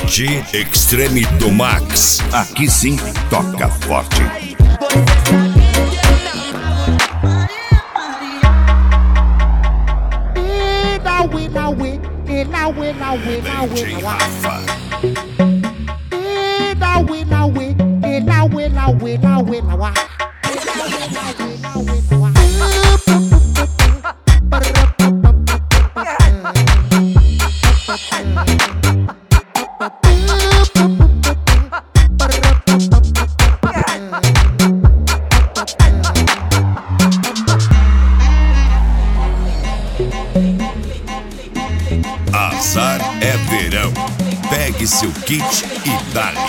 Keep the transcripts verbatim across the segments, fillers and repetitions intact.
Curtir Extreme do Max. Aqui sim toca forte. Azar é verão. Pegue seu kit e dá-lhe.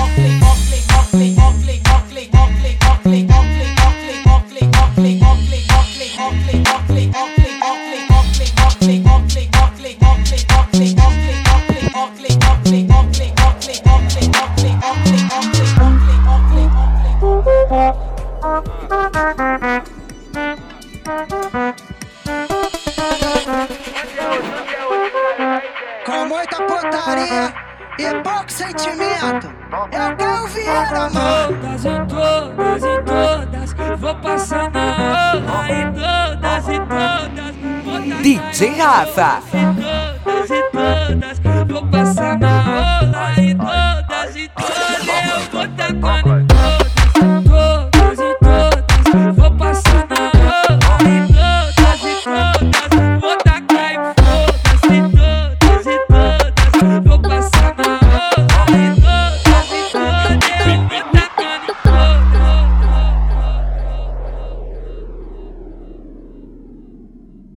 Com muita putaria e pouco sentimento, eu quero Vieira, mano. Todas e todas e todas, vou passar na onda. E todas e todas, D J Rafa. todas e todas,